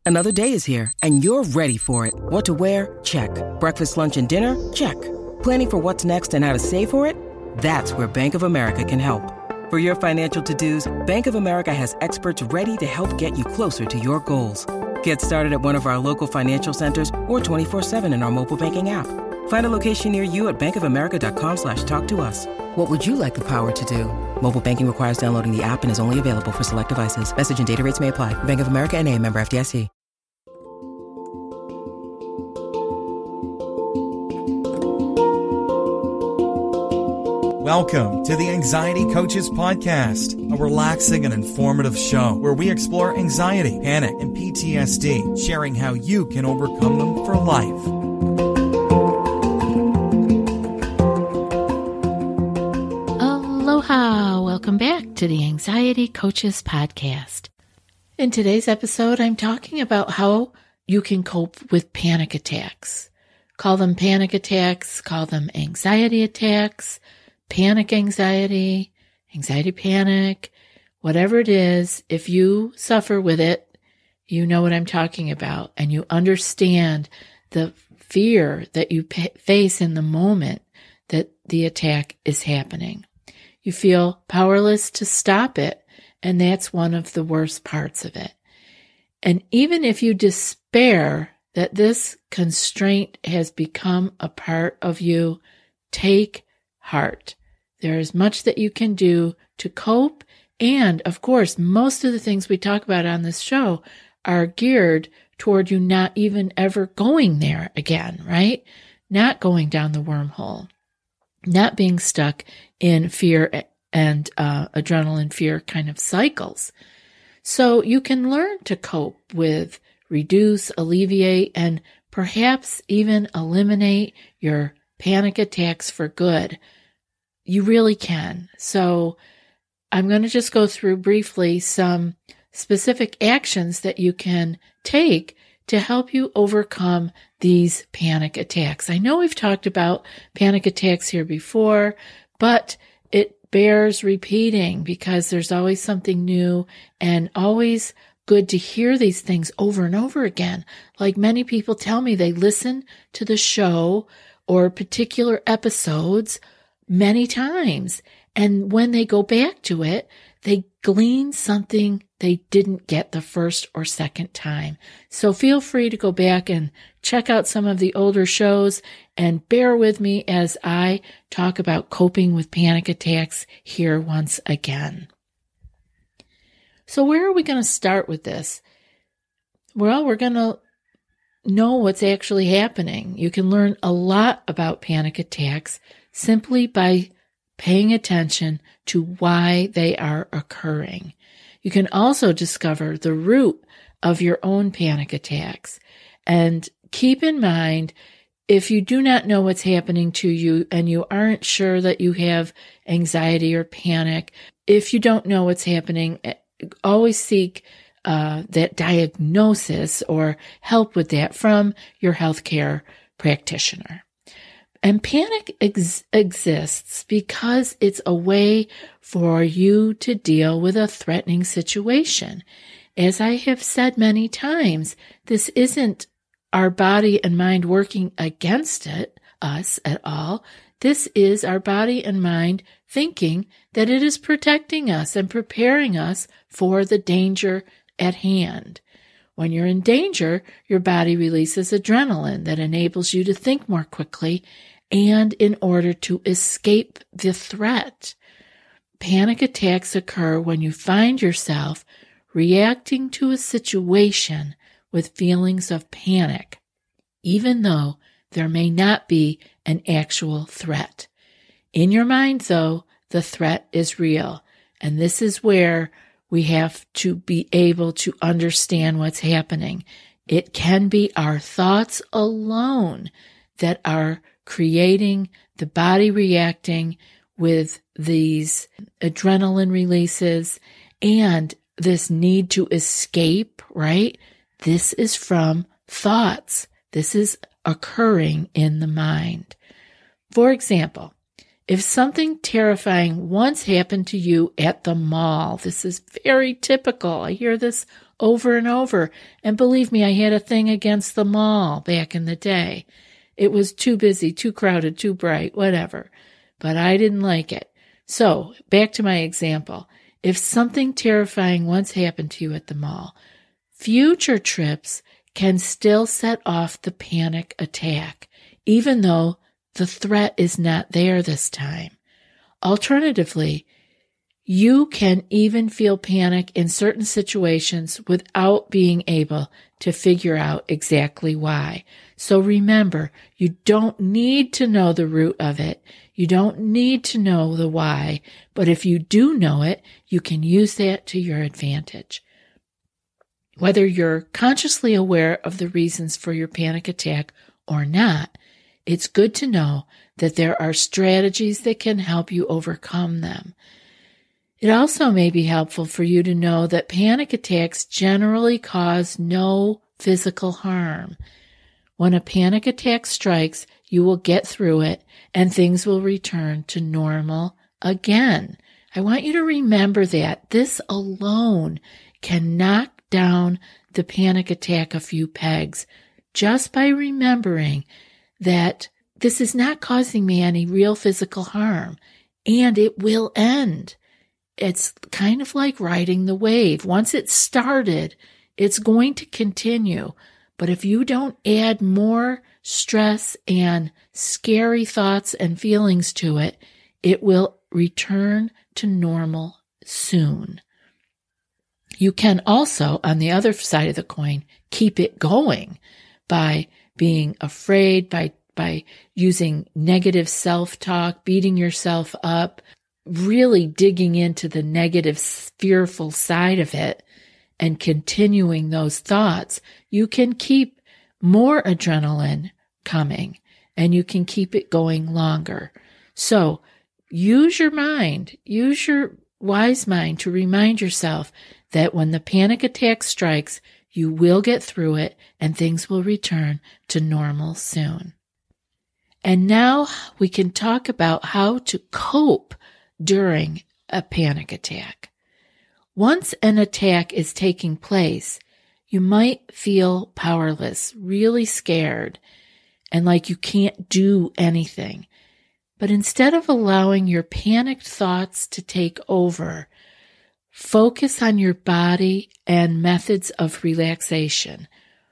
Another day is here, and you're ready for it. What to wear? Check. Breakfast, lunch, and dinner? Check. Planning for what's next and how to save for it? That's where Bank of America can help. For your financial to-dos, Bank of America has experts ready to help get you closer to your goals. Get started at one of our local financial centers or 24/7 in our mobile banking app. Find a location near you at bankofamerica.com/talktous. What would you like the power to do? Mobile banking requires downloading the app and is only available for select devices. Message and data rates may apply. Bank of America N.A., member FDIC. Welcome to the Anxiety Coaches Podcast, a relaxing and informative show where we explore anxiety, panic, and PTSD, sharing how you can overcome them for life. Aloha! Welcome back to the Anxiety Coaches Podcast. In today's episode, I'm talking about how you can cope with panic attacks. Call them panic attacks, call them anxiety attacks, panic anxiety, anxiety panic, whatever it is. If you suffer with it, you know what I'm talking about, and you understand the fear that you face in the moment that the attack is happening. You feel powerless to stop it, and that's one of the worst parts of it. And even if you despair that this constraint has become a part of you, take heart. There is much that you can do to cope. And of course, most of the things we talk about on this show are geared toward you not even ever going there again, right? Not going down the wormhole, not being stuck in fear and adrenaline fear kind of cycles. So you can learn to cope with, reduce, alleviate, and perhaps even eliminate your panic attacks for good. You really can. So I'm going to just go through briefly some specific actions that you can take to help you overcome these panic attacks. I know we've talked about panic attacks here before, but it bears repeating because there's always something new and always good to hear these things over and over again. Like many people tell me they listen to the show or particular episodes many times. And when they go back to it, they glean something they didn't get the first or second time. So feel free to go back and check out some of the older shows and bear with me as I talk about coping with panic attacks here once again. So where are we going to start with this? Well, we're going to know what's actually happening. You can learn a lot about panic attacks simply by paying attention to why they are occurring. You can also discover the root of your own panic attacks. And keep in mind, if you do not know what's happening to you and you aren't sure that you have anxiety or panic, if you don't know what's happening, always seek that diagnosis or help with that from your healthcare practitioner. And panic exists because it's a way for you to deal with a threatening situation. As I have said many times, this isn't our body and mind working against us at all. This is our body and mind thinking that it is protecting us and preparing us for the danger at hand. When you're in danger, your body releases adrenaline that enables you to think more quickly and in order to escape the threat. Panic attacks occur when you find yourself reacting to a situation with feelings of panic, even though there may not be an actual threat. In your mind, though, the threat is real, and this is where we have to be able to understand what's happening. It can be our thoughts alone that are creating the body reacting with these adrenaline releases and this need to escape, right? This is from thoughts. This is occurring in the mind. For example, If something terrifying once happened to you at the mall, this is very typical. I hear this over and over. And believe me, I had a thing against the mall back in the day. It was too busy, too crowded, too bright, whatever. But I didn't like it. So, back to my example. If something terrifying once happened to you at the mall, future trips can still set off the panic attack, even though the threat is not there this time. Alternatively, you can even feel panic in certain situations without being able to figure out exactly why. So remember, you don't need to know the root of it. You don't need to know the why, but if you do know it, you can use that to your advantage. Whether you're consciously aware of the reasons for your panic attack or not, it's good to know that there are strategies that can help you overcome them. It also may be helpful for you to know that panic attacks generally cause no physical harm. When a panic attack strikes, you will get through it and things will return to normal again. I want you to remember that this alone can knock down the panic attack a few pegs just by remembering that this is not causing me any real physical harm and it will end. It's kind of like riding the wave. Once it's started, it's going to continue. But if you don't add more stress and scary thoughts and feelings to it, it will return to normal soon. You can also, on the other side of the coin, keep it going by being afraid, by using negative self-talk, beating yourself up, really digging into the negative, fearful side of it and continuing those thoughts. You can keep more adrenaline coming and you can keep it going longer. So use your mind, use your wise mind to remind yourself that when the panic attack strikes, you will get through it and things will return to normal soon. And now we can talk about how to cope during a panic attack. Once an attack is taking place, you might feel powerless, really scared, and like you can't do anything. But instead of allowing your panicked thoughts to take over, focus on your body and methods of relaxation.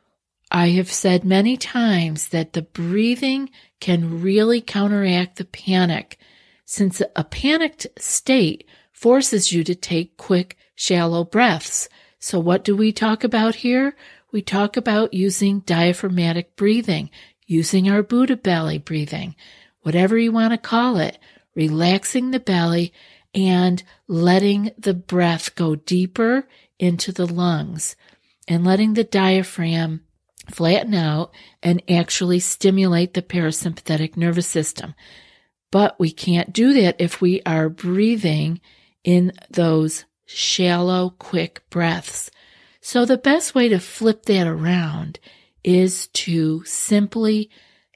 I have said many times that the breathing can really counteract the panic, since a panicked state forces you to take quick, shallow breaths. So what do we talk about here? We talk about using diaphragmatic breathing, using our Buddha belly breathing, whatever you want to call it, relaxing the belly and letting the breath go deeper into the lungs and letting the diaphragm flatten out and actually stimulate the parasympathetic nervous system. But we can't do that if we are breathing in those shallow, quick breaths. So the best way to flip that around is to simply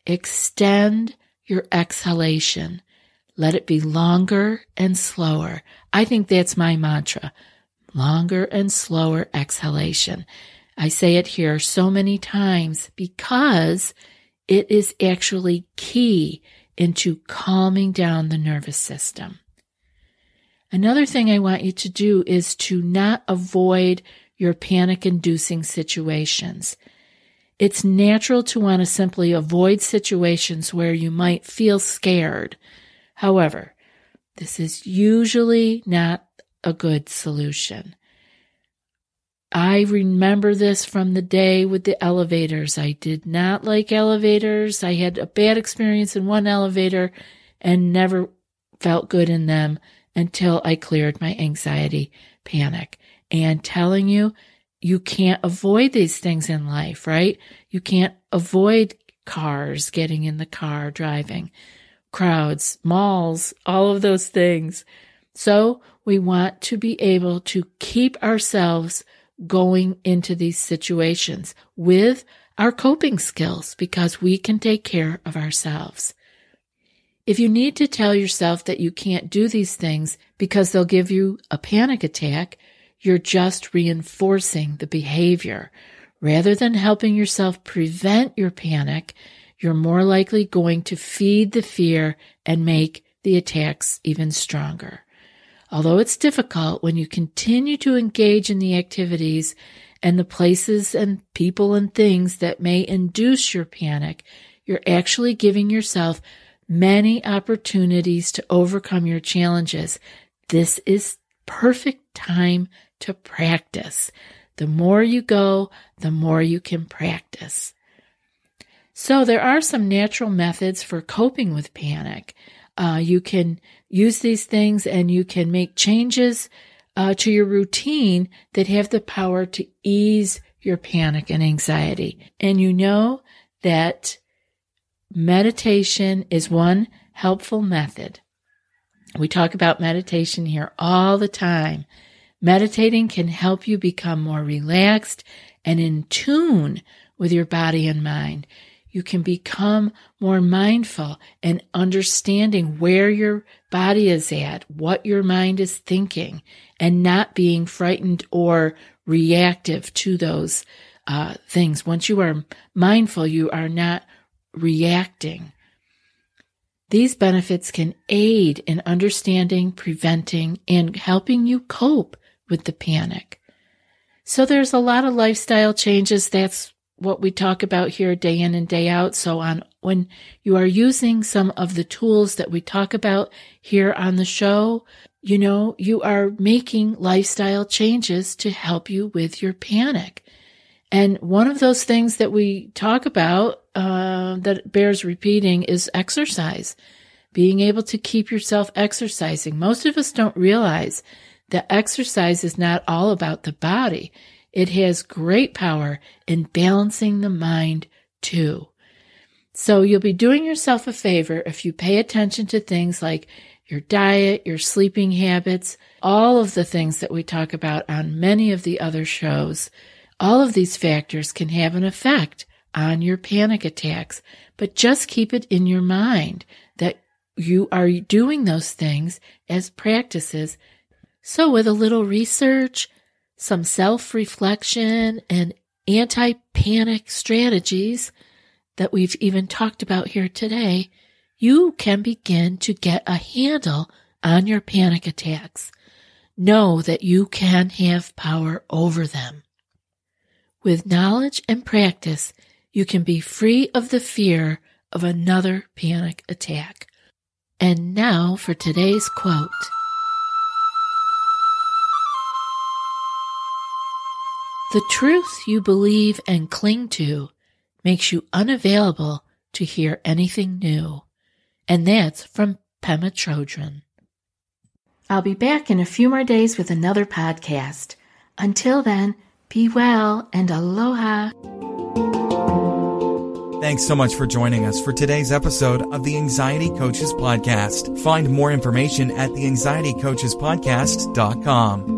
extend your exhalation. Let it be longer and slower. I think that's my mantra. Longer and slower exhalation. I say it here so many times because it is actually key into calming down the nervous system. Another thing I want you to do is to not avoid your panic-inducing situations. It's natural to want to simply avoid situations where you might feel scared. However, this is usually not a good solution. I remember this from the day with the elevators. I did not like elevators. I had a bad experience in one elevator and never felt good in them until I cleared my anxiety panic. And telling you, you can't avoid these things in life, right? You can't avoid cars, getting in the car, driving, crowds, malls, all of those things. So we want to be able to keep ourselves going into these situations with our coping skills because we can take care of ourselves. If you need to tell yourself that you can't do these things because they'll give you a panic attack, you're just reinforcing the behavior. Rather than helping yourself prevent your panic, you're more likely going to feed the fear and make the attacks even stronger. Although it's difficult, when you continue to engage in the activities and the places and people and things that may induce your panic, you're actually giving yourself many opportunities to overcome your challenges. This is perfect time to practice. The more you go, the more you can practice. So there are some natural methods for coping with panic. You can use these things and you can make changes to your routine that have the power to ease your panic and anxiety. And you know that meditation is one helpful method. We talk about meditation here all the time. Meditating can help you become more relaxed and in tune with your body and mind. You can become more mindful and understanding where your body is at, what your mind is thinking, and not being frightened or reactive to those things. Once you are mindful, you are not reacting. These benefits can aid in understanding, preventing, and helping you cope with the panic. So there's a lot of lifestyle changes. That's what we talk about here day in and day out. So when you are using some of the tools that we talk about here on the show, you are making lifestyle changes to help you with your panic. And one of those things that we talk about that bears repeating is exercise, being able to keep yourself exercising. Most of us don't realize that exercise is not all about the body. It has great power in balancing the mind too. So you'll be doing yourself a favor if you pay attention to things like your diet, your sleeping habits, all of the things that we talk about on many of the other shows. All of these factors can have an effect on your panic attacks, but just keep it in your mind that you are doing those things as practices. So with a little research, some self-reflection, and anti-panic strategies that we've even talked about here today, you can begin to get a handle on your panic attacks. Know that you can have power over them. With knowledge and practice, you can be free of the fear of another panic attack. And now for today's quote. The truth you believe and cling to makes you unavailable to hear anything new. And that's from Pema Chodron. I'll be back in a few more days with another podcast. Until then, be well and aloha. Thanks so much for joining us for today's episode of the Anxiety Coaches Podcast. Find more information at theanxietycoachespodcast.com.